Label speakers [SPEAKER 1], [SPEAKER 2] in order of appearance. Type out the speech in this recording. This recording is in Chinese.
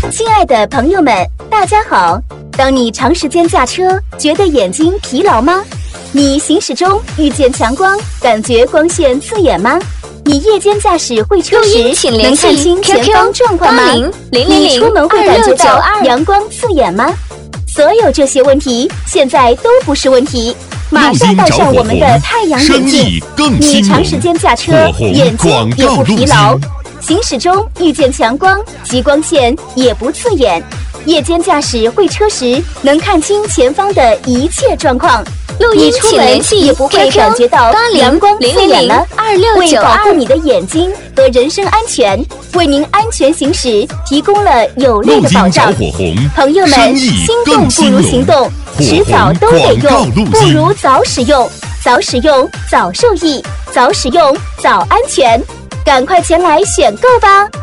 [SPEAKER 1] 亲爱的朋友们，大家好。当你长时间驾车，觉得眼睛疲劳吗？你行驶中遇见强光，感觉光线刺眼吗？你夜间驾驶会车时，能看清前方状况吗？你出门会感觉到阳光刺眼吗？所有这些问题，现在都不是问题。马上戴上我们的太阳眼镜，你长时间驾车，眼睛也不疲劳。行驶中遇见强光，极光线也不刺眼。夜间驾驶会车时，能看清前方的一切状况。你出门也不会感觉到阳光刺眼了。为保护你的眼睛和人身安全，为您安全行驶提供了有力的保障。朋友们，心动不如行动，迟早都得用，不如早使用。早使用早受益，早使用早安全。赶快前来选购吧！